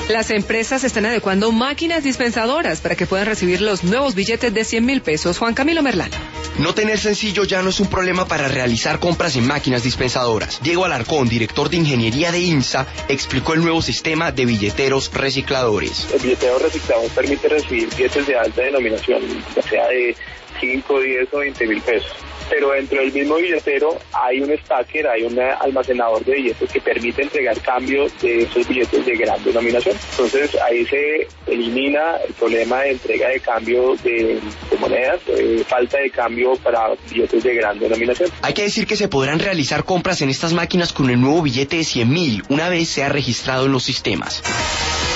Las empresas están adecuando máquinas dispensadoras para que puedan recibir los nuevos billetes de 100.000 pesos. Juan Camilo Merlano. No tener sencillo ya no es un problema para realizar compras en máquinas dispensadoras. Diego Alarcón, director de ingeniería de INSA, explicó el nuevo sistema de billeteros recicladores. El billetero reciclador permite recibir billetes de alta denominación, ya sea de 5, 10 o 20.000 pesos. Pero dentro del mismo billetero hay un stacker, hay un almacenador de billetes que permite entregar cambios de esos billetes de gran denominación. Entonces ahí se elimina el problema de entrega de cambio de monedas, falta de cambio para billetes de gran denominación. Hay que decir que se podrán realizar compras en estas máquinas con el nuevo billete de 100.000 una vez sea registrado en los sistemas.